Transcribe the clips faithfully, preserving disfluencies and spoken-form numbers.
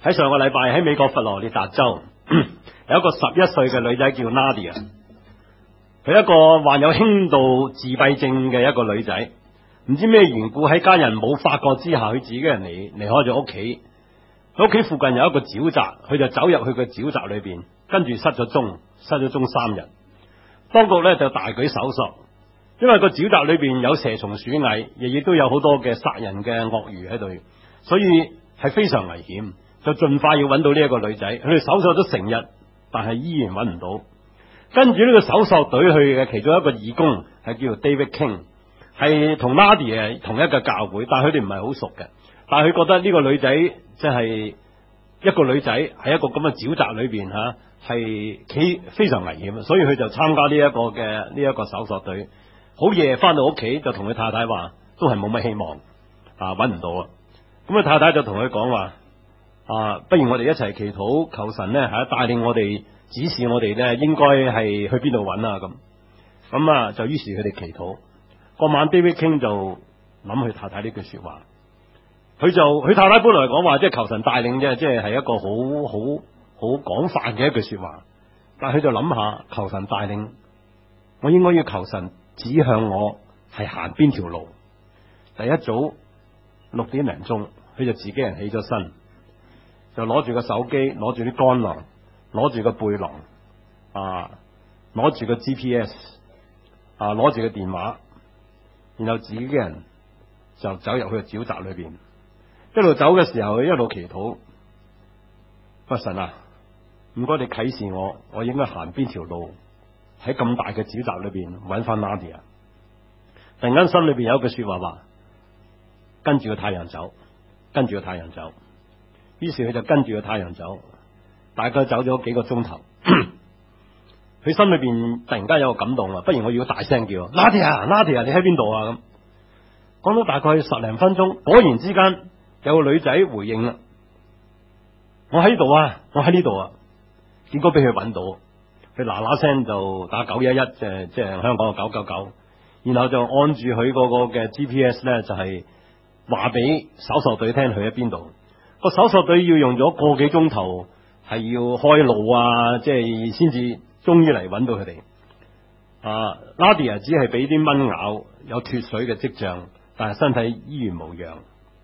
喺上個禮拜喺美國佛羅里達州有一個十一歲嘅女仔叫 Nadia， 佢一個患有輕度自閉症嘅一個女仔，唔知咩緣故喺家人冇發覺之下，佢自己人離離開咗屋企。佢屋企附近有一個沼澤，佢就走入去個沼澤裏邊，跟住失咗蹤，失咗蹤三日。當局咧就大舉搜索，因為個沼澤裏邊有蛇蟲鼠蟻，亦亦都有好多嘅殺人嘅鱷魚喺度，所以係非常危險。就盡快要揾到呢一個女仔，佢哋搜索咗成日，但係依然揾唔到。跟住呢個搜索隊去嘅其中一個義工係叫做 David King， 係同 Nadia 同一個教會，但係佢哋唔係好熟嘅。但係佢覺得呢個女仔即係一個女仔喺一個咁嘅沼澤裏邊吓，係企非常危險，所以佢就參加呢一個嘅呢一個搜索隊。好夜翻到屋企就同佢太太話，都係冇乜希望啊，揾唔到啊。咁啊太太就同佢講話。啊，不如我哋一齊祈禱，求神咧係帶領我哋，指示我哋咧應該係去邊度揾啊咁。咁啊就於是佢哋祈禱。嗰晚 David King 就諗佢太太呢句說話，佢就佢太太本來講話即係求神帶領啫，即係係一個好好好廣泛嘅一句說話。但係佢就諗下求神帶領，我應該要求神指向我係行邊條路。第一早六點零鐘，佢就自己人起咗身。就攞住個手機，攞住啲乾囊，攞住個背囊，啊，攞住個 G P S， 啊，攞住個電話，然後自己嘅人就走入去個沼澤裏邊，一路走嘅時候，一路祈禱，不神啊，唔該你啟示我，我應該行邊條路，喺咁大嘅沼澤裏邊揾翻 Nadia。突然間心裏邊有一句說話話，跟住個太陽走，跟住個太陽走。於是佢就跟住個太陽走，大概走咗幾個鐘頭。佢心裏邊突然間有個感動啊，不如我要大聲叫 Nadia，Nadia， 你喺邊度啊？咁講到大概十零分鐘，果然之間有個女仔回應啦，我喺呢度啊，我喺呢度啊。結果俾佢揾到，佢嗱嗱聲就打九一一，即係即係香港嘅九九九，然後就按住佢嗰個嘅 G P S 咧，就係話俾搜索隊聽佢喺邊度。個搜索隊要用咗個幾鐘頭，係要開路啊，即係先至終於嚟揾到佢哋。啊 Nadia 只係俾啲蚊咬，有脱水嘅跡象，但係身體依然無恙。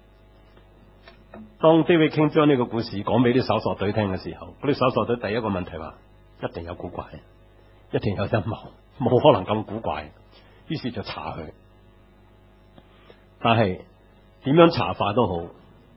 當 David King 將呢個故事講俾啲搜索隊聽嘅時候，嗰啲搜索隊第一個問題話：一定有古怪，一定有陰謀，冇可能咁古怪。於是就查佢，但係點樣查法都好。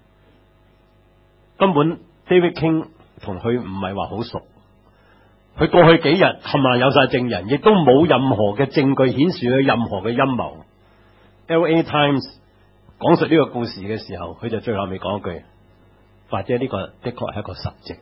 根本 David King 同佢唔係話好熟，佢過去幾日冚唪唥有晒證人，亦都冇任何嘅證據顯示佢任何嘅陰謀。L A Times 講述呢個故事嘅時候，佢就最後尾講一句，或者呢個的確係一個實證。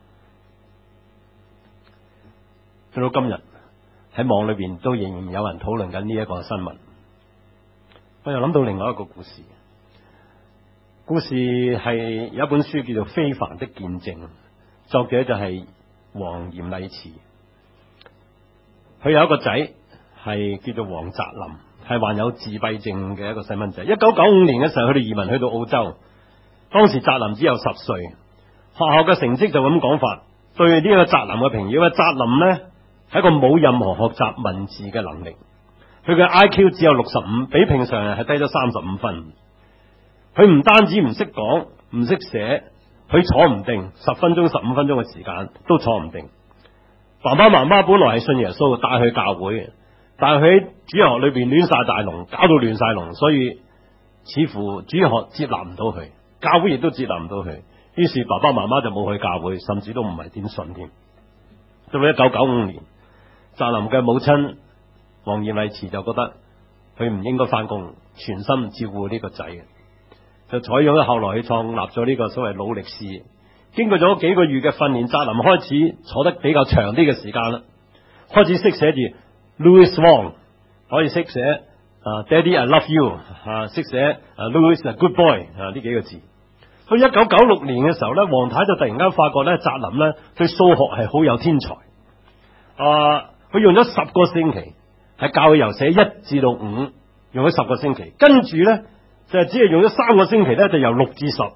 去到今日喺網裏邊都仍然有人討論緊呢一個新聞。我又諗到另外一個故事。故事係有一本書叫做《非凡的見證》，作者就係黃嚴麗慈。佢有一個仔係叫做黃澤林，係患有自閉症嘅一個細蚊仔。一九九五年嘅時候，佢哋移民去到澳洲，當時澤林只有十歲。學校嘅成績就咁講法，對呢個澤林嘅評語，因為澤林呢係一個冇任何學習文字嘅能力，佢嘅 I Q 只有六十五，比平常人係低咗三十五分。佢唔單止唔識講，唔識寫，佢坐唔定，十分鐘、十五分鐘嘅時間都坐唔定。爸爸媽媽本來係信耶穌，帶佢去教會，但係佢喺主日學裏邊亂晒大龍，搞到亂晒龍，所以似乎主日學接納唔到佢，教會亦都接納唔到佢。於是爸爸媽媽就冇去教會，甚至都唔係點信添。到咗一九九五年，澤林嘅母親黃燕麗慈就覺得佢唔應該翻工，全心照顧呢個仔，就採用咗後來去創立咗呢個所謂努力士。經過咗幾個月嘅訓練，澤林開始坐得比較長啲嘅時間啦，開始識寫住 Louis Wong， 可以識寫啊 Daddy I love you 啊，識寫啊 Louis a good boy 啊呢幾個字。到一九九六年嘅時候咧，黃太就突然間發覺咧，澤林咧對數學係好有天才。啊，佢用咗十個星期係教佢由寫一至到五，用咗十個星期，跟住咧就係只係用咗三個星期咧，就由六至十。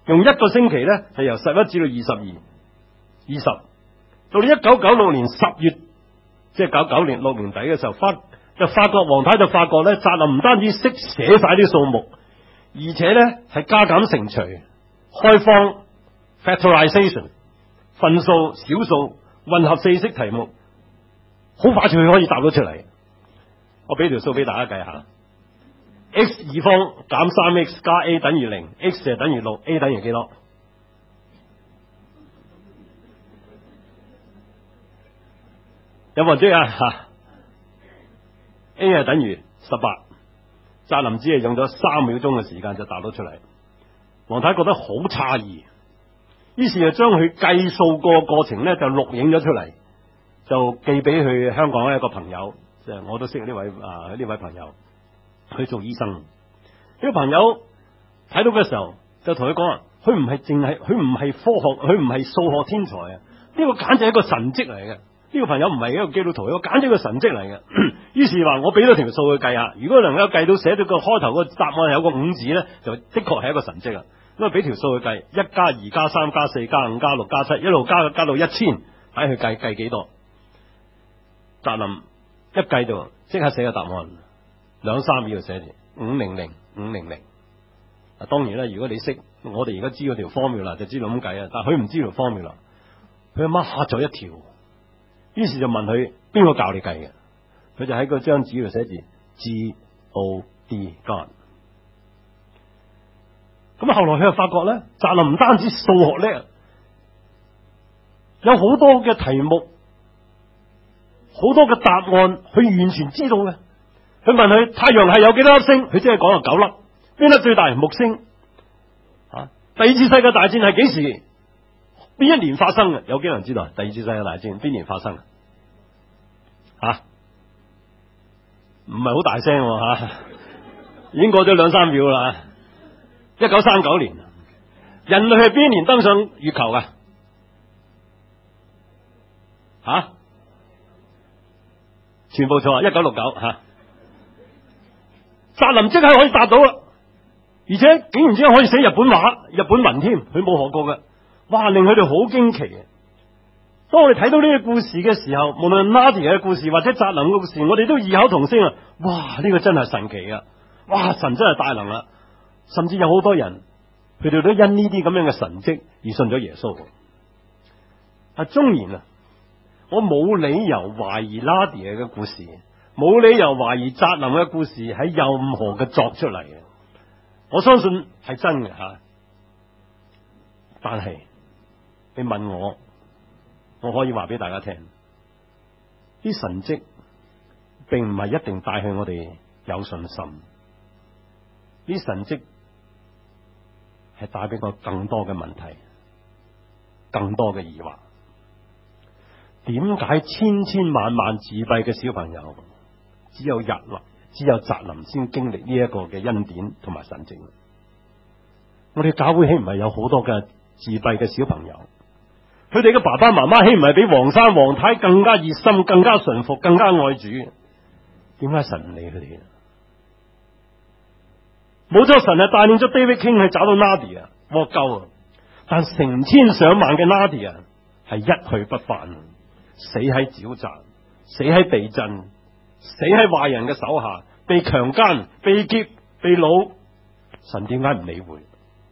用一個星期咧係由十一至到二十二，二十到到一九九六年十月，即係九九年六年底嘅時候，發就發覺黃太就發覺咧，澤林唔單止識寫晒啲數目，而且咧係加減乘除、開方、factorization、分數、小數、混合四式題目，好快脆可以答到出嚟。我俾條數俾大家計下 ，x 二方減三 x 加 a 等於零 ，x 就等於六 ，a 等於幾多？有冇人知啊？吓 A 係等於十八，澤林只係用咗三秒鐘嘅時間就答到出嚟。黃太覺得好詫異，於是就將佢計數個過程咧就錄影咗出嚟，就寄俾佢香港一個朋友，即係我都識呢位啊呢位朋友，佢做醫生。呢個朋友睇到嘅時候就同佢講啊，佢唔係淨係佢唔係科學，佢唔係數學天才啊！呢個簡直係一個神蹟嚟嘅。呢個朋友唔係一個基督徒，呢個簡直係個神蹟嚟嘅。於是話我俾咗條數佢計下，如果能夠計到寫到個開頭個答案有個五字咧，就的確係一個神蹟啊！咁啊俾條數佢計，一加二加三加四加五加六加七，一路加加到一千，睇佢計計幾多。澤林一計到即刻寫個答案，兩三秒就寫住五零零五零零。啊，當然啦，如果你識，我哋而家知嗰條 formula 就知道咁計啊，但係佢唔知條 formula，佢阿媽嚇咗一跳。於是就問佢邊個教你計嘅？佢就喺個張紙度寫住 G O D God。咁啊，後來佢就發覺咧，澤林唔單止數學叻，有好多嘅題目，好多嘅答案，佢完全知道嘅。佢問佢太陽系有幾多粒星，佢即係講有九粒。邊粒最大？木星。啊，第二次世界大戰係幾時？邊一年發生嘅？有幾多人知道？第二次世界大戰邊年發生？吓，唔係好大聲吓、啊，已經過咗兩三秒啦。一九三九年，人類係邊一年登上月球噶？吓、啊，全部錯，一九六九吓。澤林即刻可以答到啦，而且竟然之間可以寫日本話、日本文添，佢冇學過嘅。哇！令佢哋好驚奇嘅。當我哋睇到呢個故事嘅時候，無論 Nadia 嘅故事或者澤林嘅故事，我哋都異口同聲啊！哇！呢、這個真係神奇啊！哇！神真係大能啦！甚至有好多人，佢哋都因呢啲咁樣嘅神蹟而信咗耶穌。啊，縱然啊，我冇理由懷疑 Nadia 嘅故事，冇理由懷疑澤林嘅故事係任何嘅作出嚟嘅。我相信係真嘅吓，但係。你問我，我可以話俾大家聽，啲神蹟並唔係一定帶向我哋有信心，啲神蹟係帶俾我更多嘅問題，更多嘅疑惑。點解千千萬萬自閉嘅小朋友，只有日林，只有澤林先經歷呢一個嘅恩典同埋神蹟？我哋教會豈唔係有好多嘅自閉嘅小朋友？佢哋嘅爸爸媽媽豈唔係比黃生黃太更加熱心、更加順服、更加愛主？點解神唔理佢哋？冇錯，神係帶領咗 David King 去找到 Nadia 獲救啊！但成千上萬嘅 Nadia 係一去不返，死喺沼澤，死喺地震，死喺壞人嘅手下，被強姦、被劫、被擄。神點解唔理會？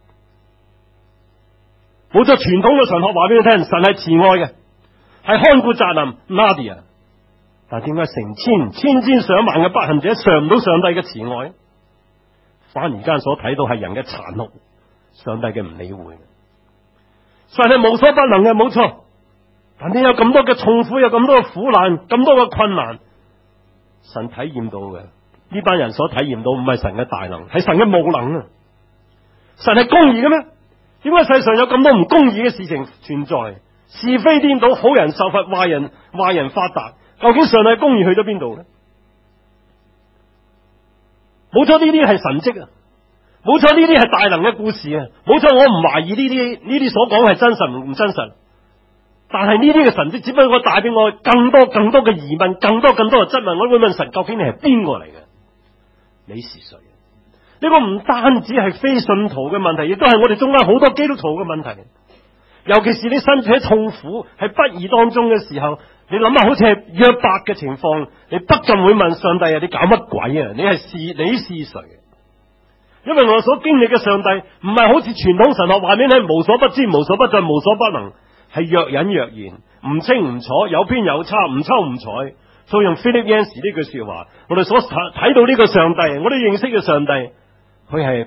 冇錯，傳統嘅神學話俾你聽，神係慈愛嘅，係看顧澤林 Nadia， 但係點解成千千千上萬嘅不幸者嘗唔到上帝嘅慈愛？反而間所睇到係人嘅殘酷，上帝嘅唔理會。神係無所不能嘅，冇錯，但你有咁多嘅痛苦，有咁多嘅苦難，咁多嘅困難，神體驗到嘅，呢班人所體驗到唔係神嘅大能，係神嘅無能啊！神係公義嘅咩？點解世上有咁多唔公義嘅事情存在？是非顛倒，好人受罰，壞人壞人發達。究竟上帝公義去咗邊度呢？冇錯，呢啲係神蹟啊！冇錯，呢啲係大能嘅故事啊！冇錯，我唔懷疑呢啲呢啲所講係真實唔真實。但係呢啲嘅神蹟只不過帶俾我更多更多嘅疑問，更多更多嘅質問。我會問神：究竟你係邊個嚟嘅？你是誰？ 呢個唔單止係非信徒嘅問題，亦都係我哋中間好多基督徒嘅問題。尤其是你身處喺痛苦、喺不義當中嘅時候，你諗下好似係約伯嘅情況，你不禁會問上帝啊，你搞乜鬼啊？你係是你是誰？因為我所經歷嘅上帝唔係好似傳統神學話俾你聽，無所不知、無所不在、無所不能，係若隱若現，唔清唔楚，有偏有差，唔抽唔睬。所以用 Philip Yancey 呢句說話，我哋所睇到呢個上帝，我哋認識嘅上帝，佢係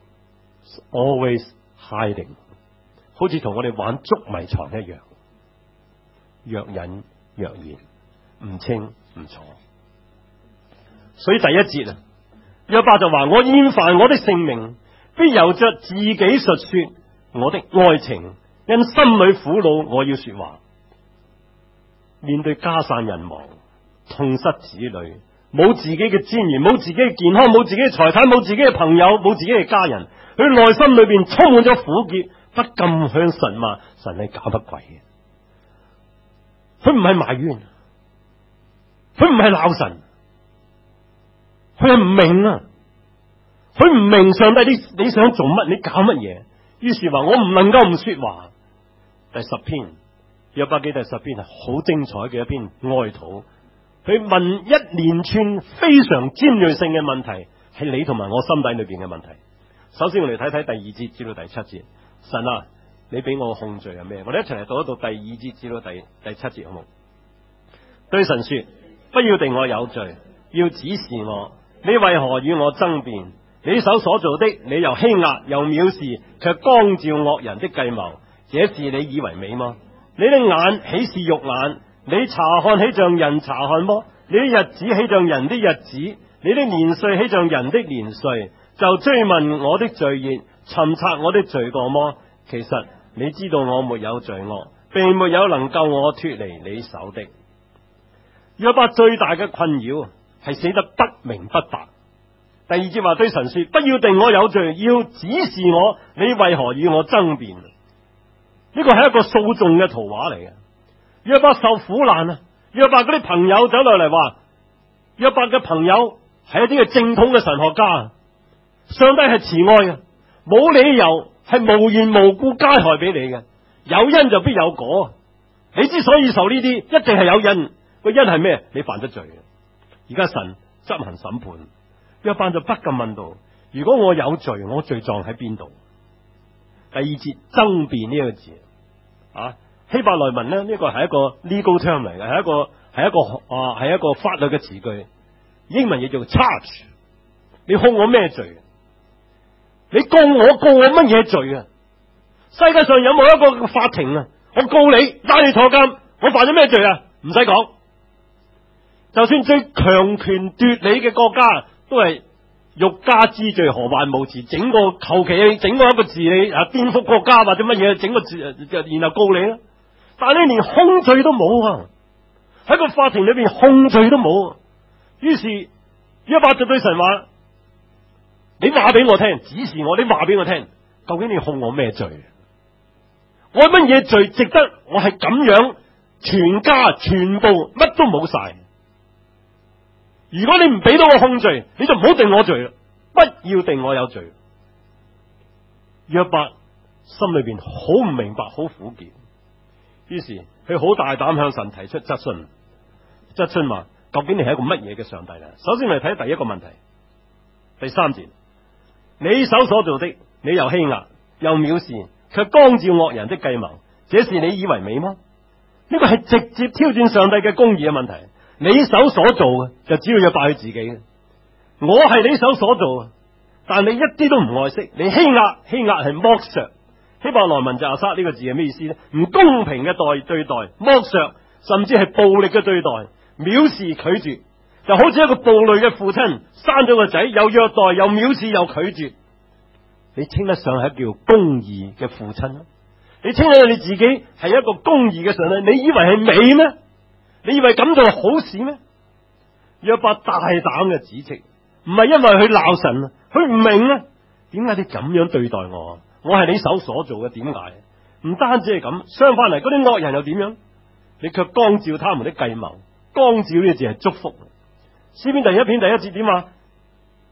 always hiding， 好似同我哋玩捉迷藏一樣，若隱若現，唔清唔楚。所以第一節啊，約伯就話：我厭煩我的性命，必由着自己述說我的愛情，因心裏苦惱，我要說話。面對家散人亡，痛失子女，冇自己嘅尊嚴，冇自己嘅健康，冇自己嘅財產，冇自己嘅朋友，冇自己嘅家人，佢內心裏邊充滿咗苦澀，不禁向神話：神係搞乜鬼嘅？佢唔係埋怨，佢唔係鬧神，佢係唔明啊！佢唔明上帝你你想做乜？你搞乜嘢？於是話：我唔能夠唔說話。第十篇約伯記第十篇係好精彩嘅一篇哀禱。佢問一連串非常尖銳性嘅問題，係你同埋我心底裏邊嘅問題。首先我哋睇睇第二節至到第七節。神啊，你俾我控罪係咩？我哋一齊嚟讀一讀第二節至到第第七節，好冇？對神說：不要定我有罪，要指示我。你為何與我爭辯？你手所做的，你又欺壓又藐視，卻光照惡人的計謀，這是你以為美嗎？你的眼豈是肉眼？你查看豈像人查看麼？你的日子豈像人的日子？你的年歲豈像人的年歲？就追問我的罪孽，尋察我的罪過麼？其實你知道我沒有罪惡，並沒有能救我脫離你手的。約伯最大嘅困擾係死得不明不白。第二節話對神說：不要定我有罪，要指示我，你為何與我爭辯？呢個係一個訴訟嘅圖畫嚟嘅。約伯受苦難啊！約伯嗰啲朋友走落嚟話：約伯嘅朋友係一啲嘅正統嘅神學家，上帝係慈愛嘅，冇理由係無緣無故加害俾你嘅，有因就必有果。你之所以受呢啲，一定係有因，個因係咩？你犯咗罪。而家神執行審判，約伯就不禁問道：如果我有罪，我罪狀喺邊度？第二節爭辯呢個字啊，希伯來文呢，呢個係一個 legal term 嚟嘅，係一個係一個啊係一個法律嘅詞句。英文嘢叫 charge。你控我咩罪？你告我告我乜嘢罪啊？世界上有冇一個法庭啊？我告你拉你坐監，我犯咗咩罪啊？唔使講，就算最強權奪理嘅國家都係欲加之罪，何患無辭？整個求其整個一個治理啊，顛覆國家或者乜嘢，整個字然後告你啦。但係你連控罪都冇啊！喺個法庭裏邊控罪都冇。於是約伯就對神話：你話俾我聽，指示我，你話俾我聽，究竟你控我咩罪？我乜嘢罪值得我係咁樣全家全部乜都冇晒？如果你唔俾到我控罪，你就唔好定我罪啦，不要定我有罪。約伯心裏邊好唔明白，好苦澀，於是佢好大膽向神提出質詢。質詢話：究竟你係一個乜嘢嘅上帝咧？首先嚟睇第一個問題，第三節：你手所做的，你又欺壓又藐視，卻光照惡人的計謀，這是你以為美嗎？呢個係直接挑戰上帝嘅公義嘅問題。你手所做嘅就只要約伯佢自己嘅，我係你手所做嘅，但你一啲都唔愛惜，你欺壓，欺壓係剝削。希伯來文就阿撒呢個字係咩意思呢？唔公平嘅待對待，剝削，甚至係暴力嘅對待，藐視拒絕，就好似一個暴戾嘅父親生咗個仔，又虐待又藐視又拒絕，你稱得上係叫公義嘅父親？你稱得你自己係一個公義嘅上帝？你以為係美咩？你以為咁做好事咩？約伯大膽嘅指斥，唔係因為佢鬧神啊，佢唔明啊，點解你咁樣對待我？我係你手所做嘅，點解？唔單止係咁，相反嚟，嗰啲惡人又點樣？你卻光照他們的計謀，光照呢個字係祝福。詩篇第一篇第一節點話？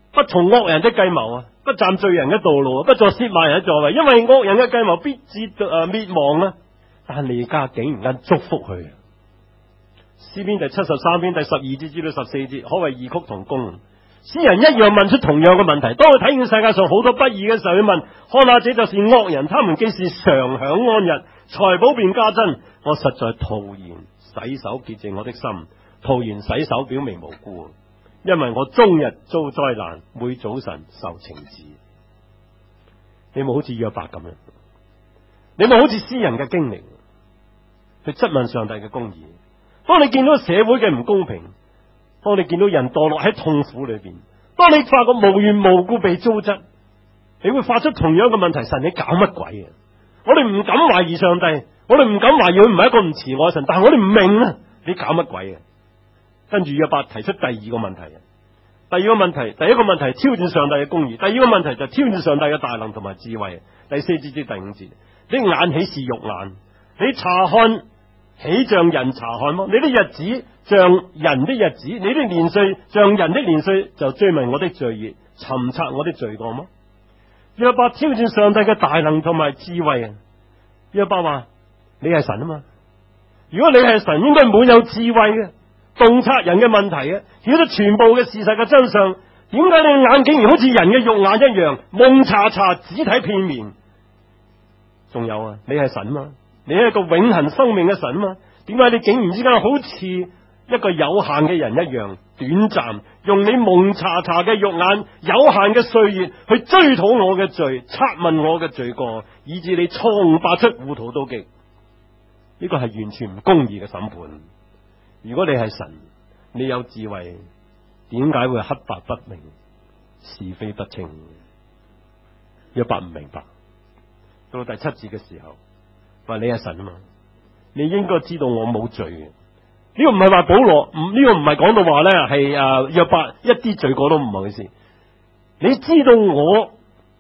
不從惡人的計謀啊，不站罪人嘅道路啊，不坐褻慢人嘅座位，因為惡人嘅計謀必至誒滅亡啊！但彌迦竟然間祝福佢。詩篇第七十三篇第十二節至到十四節，可謂異曲同工。詩人一樣問出同樣嘅問題。當佢睇見世界上好多不義嘅時候，佢問：看下這就是惡人，他們既是常享安逸，財寶便加增。我實在徒然洗手潔淨我的心，徒然洗手表明無辜，因為我終日遭災難，每早晨受懲治。你冇好似約伯咁樣，你冇好似詩人嘅經歷，去質問上帝嘅公義。當你見到社會嘅唔公平，當你見到人墮落喺痛苦裏邊，當你發覺無緣無故被糟質，你會發出同樣嘅問題：神，你搞乜鬼啊？我哋唔敢懷疑上帝，我哋唔敢懷疑佢唔係一個唔慈愛嘅神，但係我哋唔明啊，你搞乜鬼啊？跟住約伯提出第二個問題啊，第二個問題，第一個問題挑戰上帝嘅公義，第二個問題就挑戰上帝嘅大能同埋智慧。第四節至第五節，你眼豈是肉眼？你查看豈像人查看麼？你的日子像人的日子，你的年歲像人的年歲，就追問我的罪孽，尋察我的罪過麼？約伯挑戰上帝嘅大能同埋智慧啊！約伯話：你係神啊嘛，如果你係神，應該滿有智慧嘅，洞察人嘅問題嘅，曉得全部嘅事實嘅真相。點解你眼竟然好似人嘅肉眼一樣蒙查查，只睇片面？仲有啊，你係神啊嘛，你係一個永恆生命嘅神啊嘛，點解你竟然之間好似一個有限嘅人一樣短暫，用你蒙查查嘅肉眼有限嘅歲月去追討我嘅罪，測問我嘅罪過，以致你錯誤百出，糊塗到極？呢個係完全唔公義嘅審判。如果你係神，你有智慧，點解會黑白不明，是非不清？約伯唔明白。到第七節嘅時候，話你係神啊嘛，你應該知道我冇罪嘅。呢個唔係話保羅，唔呢個唔係講到話咧係誒約伯一啲罪過都唔好意思。你知道我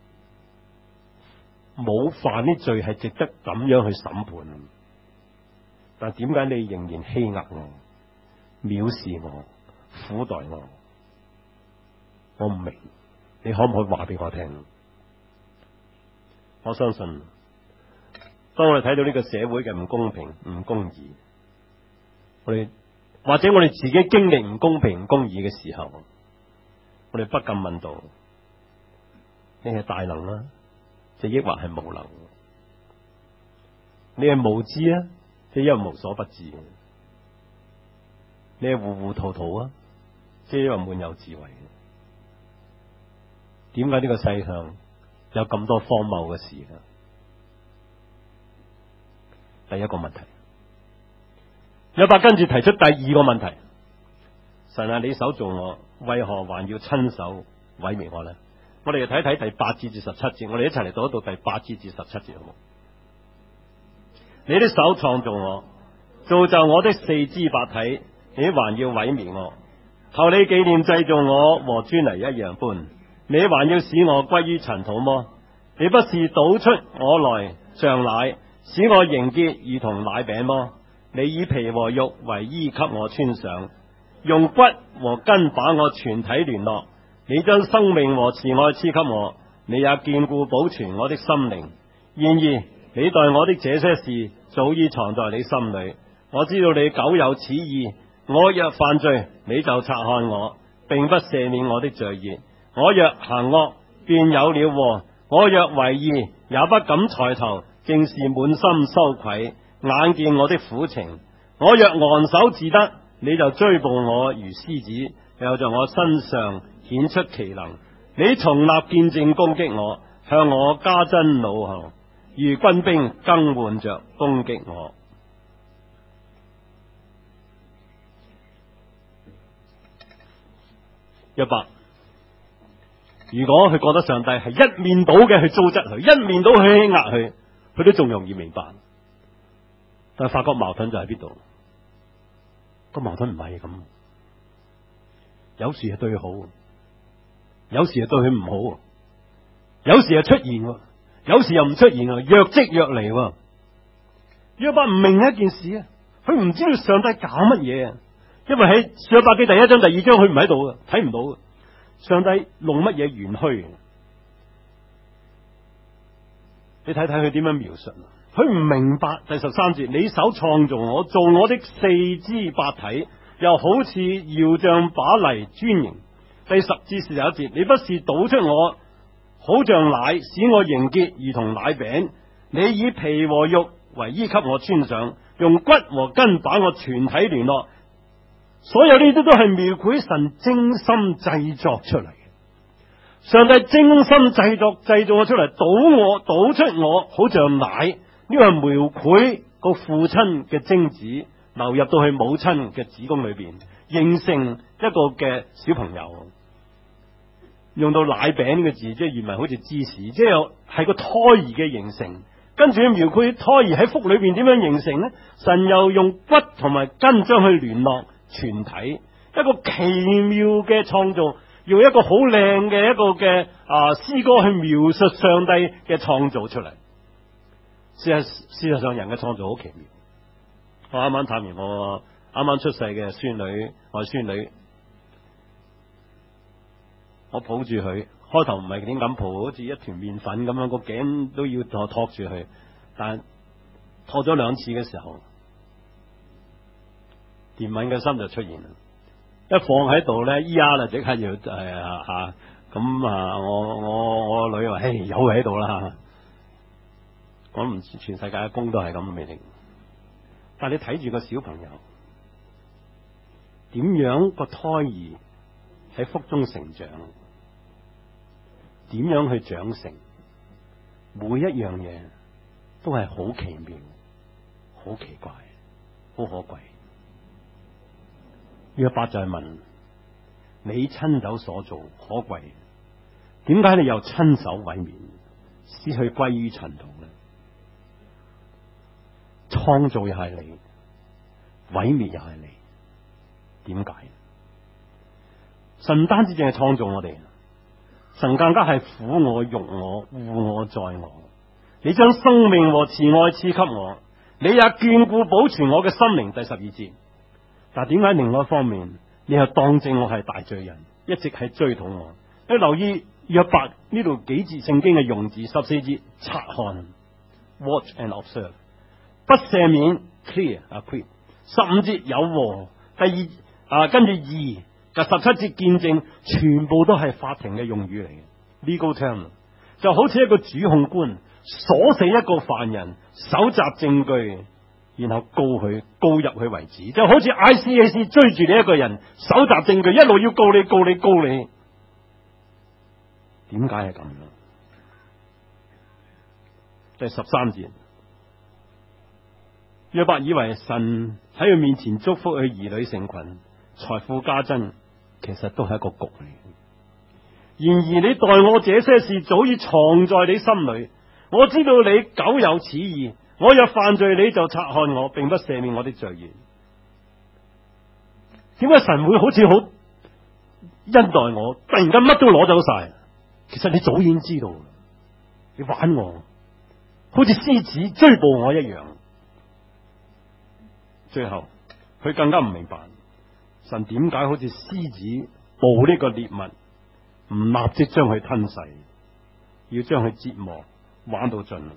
冇犯啲罪係值得咁樣去審判，但點解你仍然欺壓我、藐視我、苦待我？我唔明，你可唔可以話俾我聽？我相信，當我哋睇到呢個社會嘅唔公平、唔公義，我哋或者我哋自己經歷唔公平、唔公義嘅時候，我哋不禁問到：你係大能啦，即抑或係無能？你係無知啊，即因為無所不知？你係糊糊塗塗啊，即因為滿有智慧？點解呢個世上有咁多荒謬嘅事呢？第一個問題，約伯跟住提出第二個問題：神啊，你手造我，為何還要親手毀滅我呢？我哋嚟睇睇第八節至十七節，我哋一齊嚟讀一讀第八節至十七節，好冇？你的手創造我，造就我的四肢百體，你還要毀滅我？求你紀念製造我和磚泥一樣般，你還要使我歸於塵土麼？你不是倒出我來像奶，使我凝結如同奶餅麼？你以皮和肉為衣給我穿上，用骨和筋把我全體聯絡。你將生命和慈愛賜給我，你也眷顧保存我的心靈。然而你待我的這些事早已藏在你心裏，我知道你久有此意。我若犯罪，你就察看我，並不赦免我的罪孽。我若行惡，便有了禍；我若為義，也不敢抬頭，正是滿心羞愧，眼見我的苦情。我若昂首自得，你就追捕我如獅子，又在我身上顯出奇能。你重立見證攻擊我，向我加增怒吼，如軍兵更換着攻擊我。約伯，如果佢覺得上帝係一面倒嘅去糟質佢，一面倒去欺壓佢，佢都仲容易明白。但係發覺矛盾就喺邊度？個矛盾唔係咁，有時係對佢好，有時係對佢唔好，有時係出現，有時又唔出現，若即若離。約伯唔明一件事啊，佢唔知道上帝搞乜嘢啊，因為喺約伯記第一章、第二章佢唔喺度嘅，睇唔到嘅。 上帝弄乜嘢玄虛？你睇睇佢點樣描述？佢唔明白第十三節，你手創造我，做我的四肢百體，又好似窯匠把泥磚形。第十至四十一節，你不是倒出我，好像奶，使我凝結如同奶餅。你以皮和肉為衣給我穿上，用骨和筋把我全體聯絡。所有呢啲都係描繪神精心製作出嚟嘅。上帝精心製作製造咗出嚟，倒我倒出我，好像奶。呢個係描繪個父親嘅精子流入到去母親嘅子宮裏邊，形成一個嘅小朋友。用到奶餅呢個字，即係原文好似芝士，即係係個胎兒嘅形成。跟住描繪胎兒喺腹裏邊點樣形成呢？神又用骨同埋筋將佢聯絡全體，一個奇妙嘅創造，用一個好靚嘅一個嘅啊詩歌去描述上帝嘅創造出嚟。事實事實上，人嘅創造好奇妙。我啱啱探完我啱啱出世嘅孫女，我孫女，我抱住佢，開頭唔係點咁抱，好似一團麵粉咁樣，個頸都要我托住佢，但托咗兩次嘅時候，憐憫嘅心就出現啦。一放喺度咧，依家啦即刻要誒吓咁啊！我我我女話：嘿，有喺度啦。我唔知全世界嘅工都係咁嘅未定。但係你睇住個小朋友點樣個胎兒喺腹中成長，點樣去長成，每一樣嘢都係好奇妙、好奇怪、好可貴。約伯就係問：你親手所做可貴，點解你又親手毀滅，使佢歸於塵土呢？創造又係你，毀滅又係你，點解？神唔單止淨係創造我哋，神更加係撫我、育我、護我、載我。你將生命和慈愛賜給我，你也眷顧保存我嘅心靈。第十二節。但係點解另外一方面，你又當正我係大罪人，一直係追討我？你留意約伯呢度幾節聖經嘅用字，十四節察看 ，watch and observe。不赦免 clear 啊 quit， 十五節有禍，第二啊跟住二，第十七節見證，全部都係法庭嘅用語嚟嘅 legal term， 就好似一個主控官鎖死一個犯人，搜集證據，然後告佢告入去為止，就好似 I C A C 追住你一個人，搜集證據，一路要告你告你告你，點解係咁樣？第十三節。約伯以為神喺佢面前祝福佢兒女成群，財富加增，其實都係一個局嚟。然而你待我這些事早已藏在你心裏，我知道你久有此意，我若犯罪，你就察看我，並不赦免我的罪孽。點解神會好似好恩待我，突然間乜都攞走晒？其實你早已經知道，你玩我，好似獅子追捕我一樣。最後佢更加唔明白神點解好似獅子捕呢個獵物，唔立即將佢吞噬，要將佢折磨玩到盡。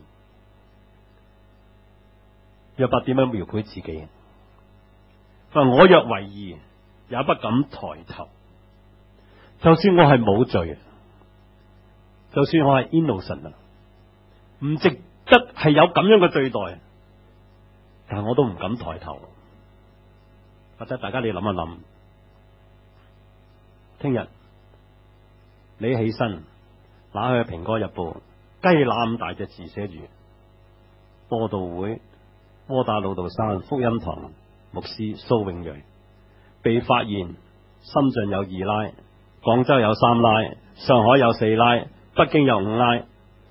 約伯點樣描繪自己？佢話：我若為義，也不敢抬頭。就算我係冇罪，就算我係 innocent 啊，唔值得係有咁樣嘅對待，但係我都唔敢抬頭。或者大家你諗一諗，聽日你起身拿去《蘋果日報》，雞乸咁大隻字寫住播道會窩打老道山福音堂牧師蘇永睿被發現，深圳有二奶，廣州有三奶，上海有四奶，北京有五奶，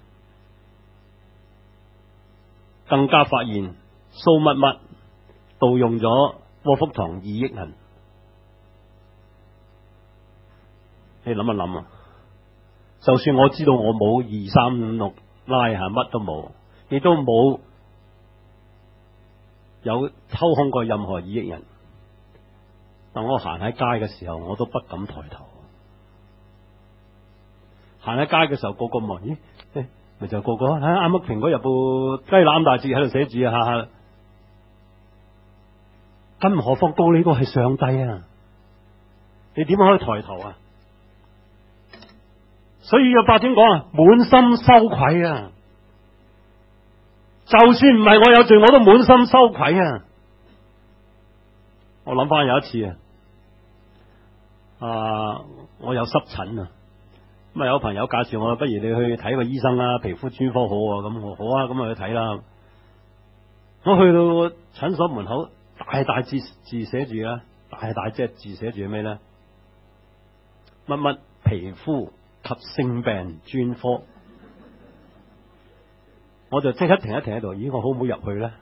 更加發現蘇乜乜盜用咗窩福堂二億銀。你諗一諗啊，就算我知道我冇二三五六拉下乜都冇，亦都冇有偷空過任何二億人，但我行喺街嘅時候，我都不敢抬頭。 行喺街嘅時候，個個望，咦？咪、欸、就個個喺啱啱蘋果日報雞腩大字喺度寫住啊！更何況到你個係上帝啊！你點可以抬頭啊？所以約伯點講啊？滿心羞愧啊！就算唔係我有罪，我都滿心羞愧啊！我諗翻有一次啊，啊，我有濕疹啊，咁啊有朋友介紹我，不如你去睇個醫生啦，皮膚專科好啊，咁我好啊，咁啊去睇啦。我去到診所門口，大大字字寫住啊，大大隻字寫住咩咧？乜乜皮膚及性病專科，我就即刻停一停喺度，咦，我好唔好入去咧？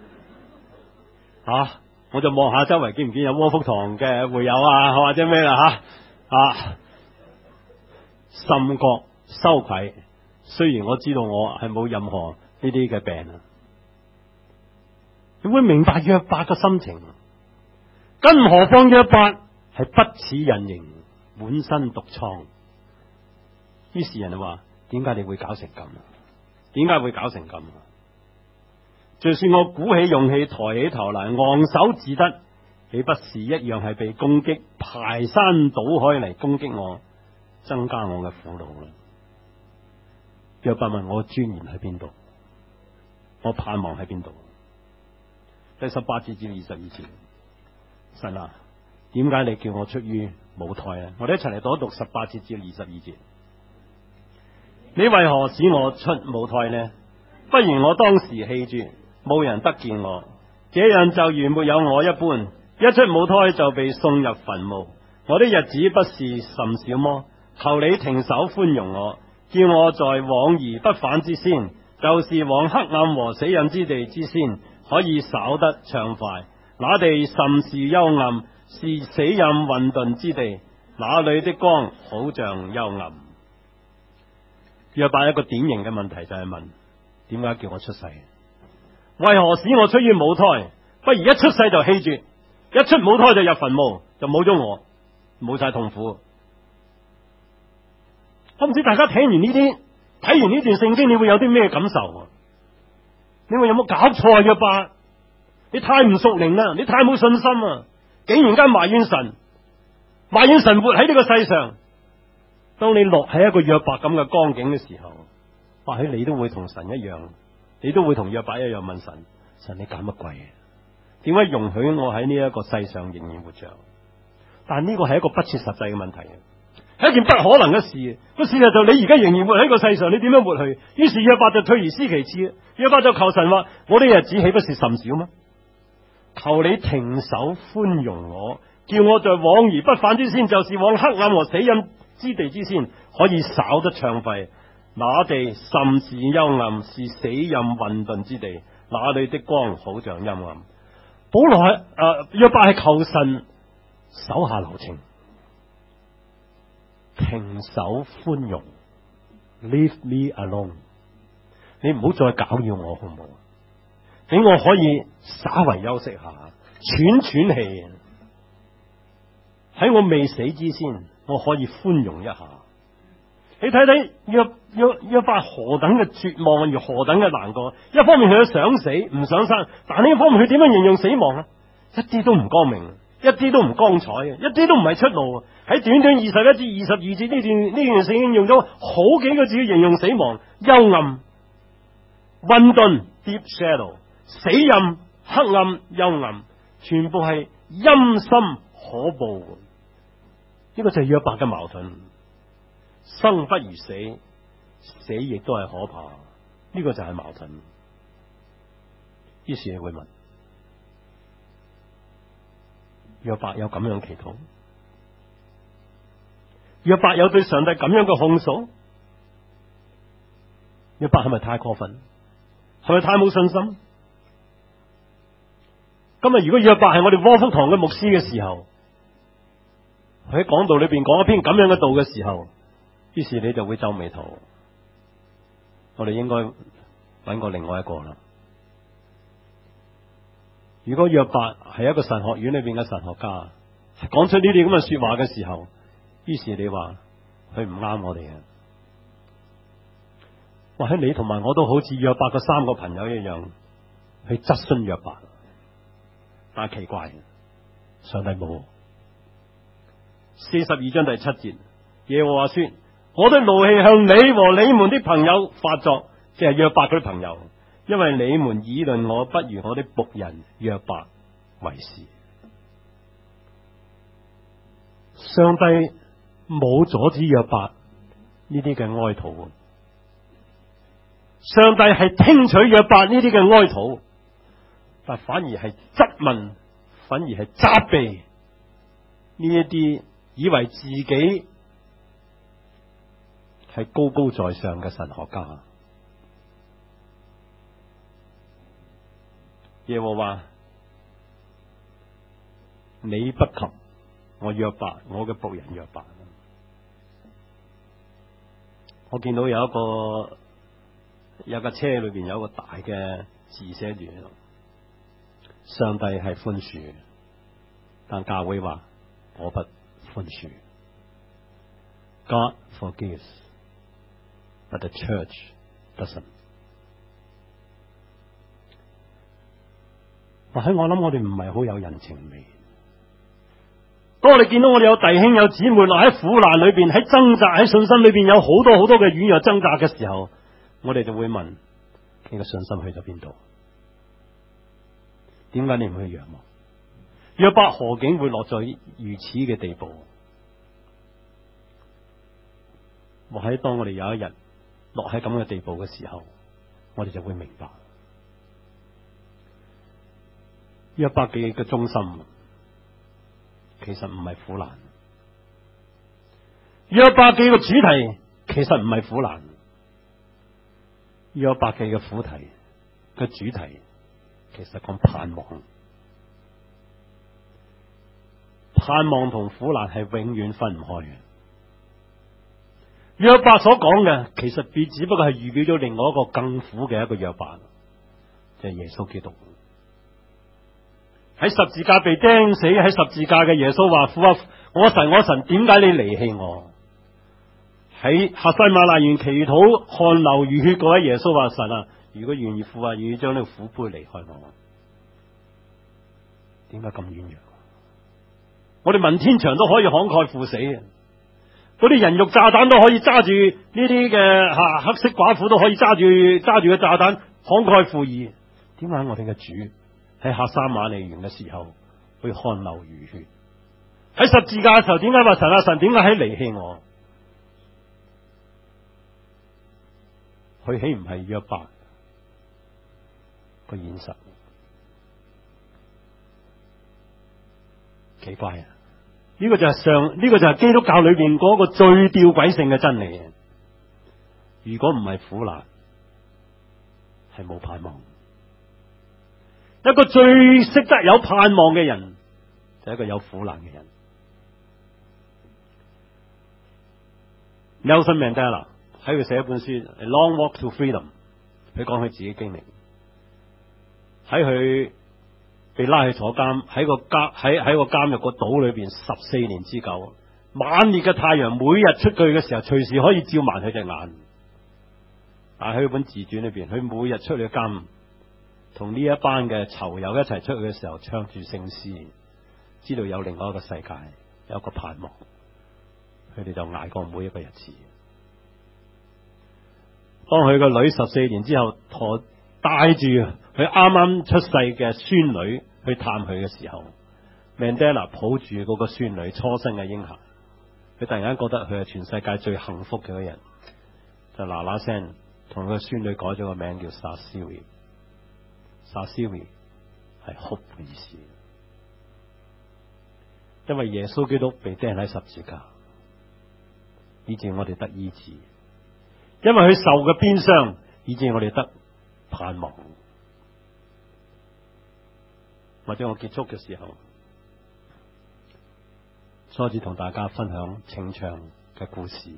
啊！我就望下周圍見唔見有窩福堂嘅會友啊，或者咩啦吓啊，甚覺羞愧。雖然我知道我係冇任何呢啲嘅病啊，你會明白約伯嘅心情，更何況約伯係不似人形，滿身毒瘡。於是人就話：點解你會搞成咁？點解會搞成咁？就算我鼓起勇氣抬起頭嚟，昂首自得，豈不是一樣係被攻擊，排山倒海嚟攻擊我，增加我嘅苦惱啦？約伯問我尊嚴喺邊度？我盼望喺邊度？第十八節至二十二節，神啊，點解你叫我出於母胎啊？我哋一齊嚟讀一讀十八節至二十二節。你為何使我出母胎呢？不如我當時氣絕，冇人得見我，這樣就如沒有我一般。一出母胎就被送入墳墓，我的日子不是甚少麼？求你停手寬容我，叫我在往而不返之先，就是往黑暗和死蔭之地之先，可以稍得暢快。那地甚是幽暗，是死蔭混沌之地，那裏的光好像幽暗。約伯一個典型嘅問題就係問：點解叫我出世？為何使我出於母胎？不如一出世就氣絕，一出母胎就入墳墓，就冇咗我，冇晒痛苦。我唔知大家睇完呢啲，睇完呢段聖經，你會有啲咩感受啊？你話有冇搞錯啊？約伯，你太唔屬靈啦，你太冇信心啊！竟然間埋怨神，埋怨神活喺呢個世上。當你落喺一個約伯咁嘅光景嘅時候，或許你都會同神一樣，你都會同約伯一樣問神：神你搞乜鬼啊？點解容許我喺呢一個世上仍然活着？但呢個係一個不切實際嘅問題，係一件不可能嘅事。個事實就你而家仍然活喺個世上，你點樣活去？於是約伯就退而思其次，約伯就求神話：我啲日子豈不是甚少嗎？求你停手寬容我，叫我在往而不返之先，就是往黑暗和死蔭之地之先，可以稍得暢快。那地甚是幽暗，是死蔭混沌之地，那裏的光好像陰暗。保羅係誒約伯係求神手下留情，停手寬容 ，Leave me alone。你唔好再搞擾我，好唔好？俾我可以稍為休息下，喘喘氣。喺我未死之先，我可以寬容一下。你睇睇約約約伯何等嘅絕望，而何等嘅難過。一方面佢想死唔想生，但另一方面佢點樣形容死亡啊？一啲都唔光明，一啲都唔光彩，一啲都唔係出路。喺短短二十一至二十二節呢段呢段聖經用咗好幾個字去形容死亡：幽暗、混沌 （deep shadow）、死蔭、黑暗、幽暗，全部係陰森可怖。呢個就係約伯嘅矛盾。生不如死，死亦都係可怕，呢、這個就係矛盾。於是你會問：約伯有咁樣祈禱？約伯有對上帝咁樣嘅控訴？約伯係咪太過分？係咪太冇信心？今日如果約伯係我哋窩福堂嘅牧師嘅時候，佢喺講道裏邊講一篇咁樣嘅道嘅時候，於是你就會皺眉頭。我哋應該揾個另外一個啦。如果約伯係一個神學院裏邊嘅神學家，講出呢啲咁嘅說話嘅時候，於是你話佢唔啱我哋嘅， 或者你同埋我都好似約伯嘅三個朋友一樣去質詢約伯，但係奇怪，上帝冇。四十二章第七節，耶和華說：我的怒氣向你和你們的朋友發作，即係約伯嗰啲朋友，因為你們議論我不如我的僕人約伯為是。上帝冇阻止約伯呢啲嘅哀禱，上帝係聽取約伯呢啲嘅哀禱，但反而係質問，反而係責備呢一啲以為自己係高高在上嘅神學家。耶和華，你不及我約伯，我嘅僕人約伯。我見到有一個有架車裏邊有一個大嘅字寫住：上帝係寬恕，但教會話我不寬恕。God forgives, but the church doesn't。或許我諗我哋唔係好有人情味。當我哋見到我哋有弟兄有姊妹落喺苦難裏邊，喺掙扎，喺信心裏邊有好多好多嘅軟弱掙扎嘅時候，我哋就會問：你嘅信心去咗邊度？點解你唔去仰望？約伯何竟會落在如此嘅地步？或喺當我哋有一日落喺咁嘅地步嘅時候，我哋就會明白約伯記嘅中心其實唔係苦難，約伯記嘅主題其實唔係苦難，約伯記嘅苦題嘅主題其實講盼望，盼望同苦難係永遠分唔開嘅。約伯所講嘅其實只只不過係預表咗另外一個更苦嘅一個約伯，就係耶穌基督。喺十字架被釘死，喺十字架嘅耶穌話：父啊，我神我神，點解你離棄我？喺客西馬尼園祈禱汗流如血嗰位耶穌話：神啊，如果願意，父啊，願意將呢個苦杯離開我。點解咁軟弱？我哋文天祥都可以慷慨赴死嘅，嗰啲人肉炸彈都可以揸住呢啲嘅吓黑色寡婦都可以揸住揸住嘅炸彈慷慨赴義。點解我哋嘅主喺客西馬尼園嘅時候會汗流如血？喺十字架嘅時候，點解話神啊神，點解喺離棄我？佢豈唔係約伯個現實？奇怪啊！呢個就係上呢個就係基督教裏邊嗰個最吊詭性嘅真理。如果唔係苦難，係冇盼望。一個最識得有盼望嘅人，就係一個有苦難嘅人。Nelson Mandela 喺佢寫一本書《A Long Walk to Freedom》，佢講佢自己經歷，喺佢被拉去坐監，喺個監喺喺個監獄個島裏邊十四年之久，猛烈嘅太陽每日出去嘅時候，隨時可以照盲佢隻眼。但係喺本自傳裏邊，佢每日出去監，同呢一班嘅囚友一齊出去嘅時候，唱住聖詩，知道有另外一個世界，有一個盼望。佢哋就捱過每一個日子。當佢個女十四年之後，陀帶住佢啱啱出世嘅孫女去探佢嘅時候， Mandela 抱住嗰個孫女初生嘅嬰孩，佢突然間覺得佢係全世界最幸福嘅一個人，就嗱嗱聲同佢個孫女改咗個名叫 Sasiri。Sasiri 係 hope 嘅意思，因為耶穌基督被釘喺十字架，以致我哋得醫治；因為佢受嘅鞭傷，以致我哋得盼望。或者我結束嘅時候，再次同大家分享程翔嘅故事。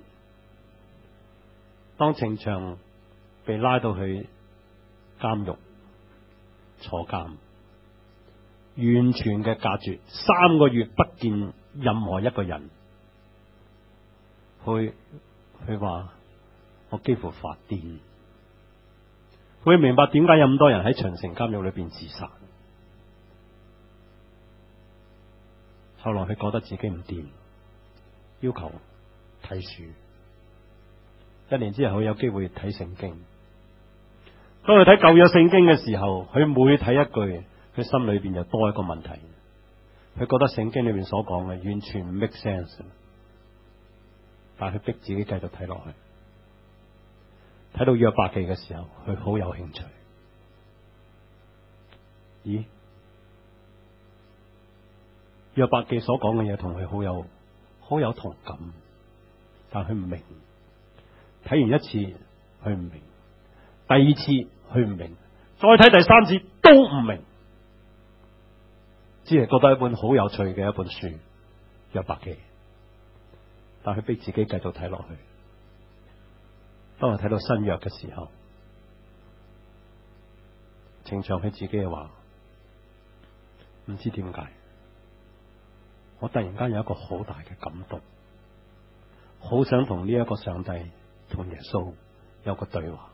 當程翔被拉到去監獄坐監，完全嘅隔絕，三個月不見任何一個人，佢佢話我幾乎發癲， 會明白點解有咁多人喺長城監獄裏邊自殺。後來佢覺得自己唔掂，要求睇書。一年之後佢有機會睇聖經。當佢睇舊約聖經嘅時候，佢每睇一句，佢心裏邊就多一個問題。佢覺得聖經裏面所講嘅完全唔 make sense， 但係佢逼自己繼續睇落去。睇到約伯記嘅時候，佢好有興趣。咦？約伯記所講嘅嘢同佢好有好有同感，但佢唔明。睇完一次佢唔明，第二次佢唔明，再睇第三次都唔明，只係覺得一本好有趣嘅一本書約伯記，但佢逼自己繼續睇落去。當佢睇到新約嘅時候，呈上佢自己嘅話，唔知點解，我突然間有一個好大嘅感動，好想同呢一個上帝同耶穌有個對話。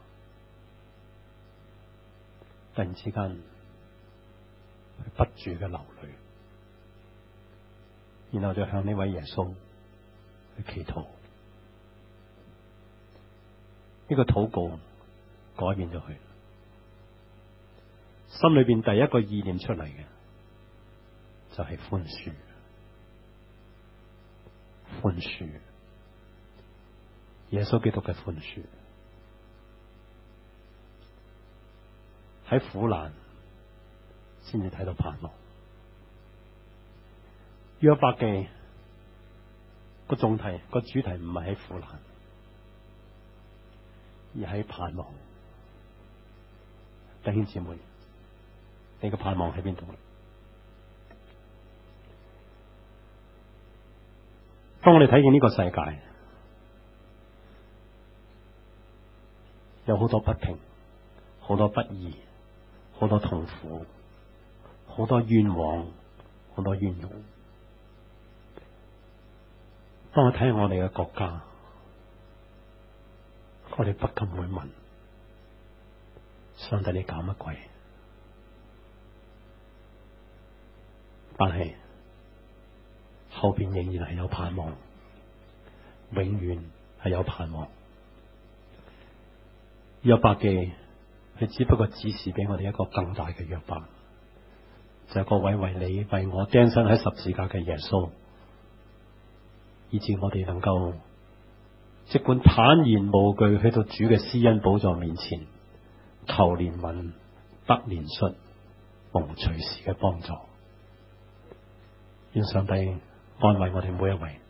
突然之間，佢不住嘅流淚，然後就向呢位耶穌去祈禱。呢個禱告改變咗佢，心裏邊第一個意念出嚟嘅就係寬恕，寬恕，耶穌基督嘅寬恕。喺苦難先至睇到盼望。約伯記個總題個主題唔係喺苦難，而喺盼望。弟兄姊妹，你嘅盼望喺邊度？當我哋睇見呢個世界有好多不平，好多不義，好多痛苦，好多冤枉，好多冤獄。當我睇下我哋嘅國家，我哋不禁會問：上帝你搞乜鬼？但係後邊仍然係有盼望，永遠係有盼望。約伯記佢只不過指示俾我哋一個更大嘅約伯，就係嗰位為你為我釘身喺十字架嘅耶穌，以致我哋能夠即管坦然無懼去到主嘅施恩寶座面前，求憐憫、得憐恤、蒙隨時嘅幫助。願上帝安慰我哋每一位。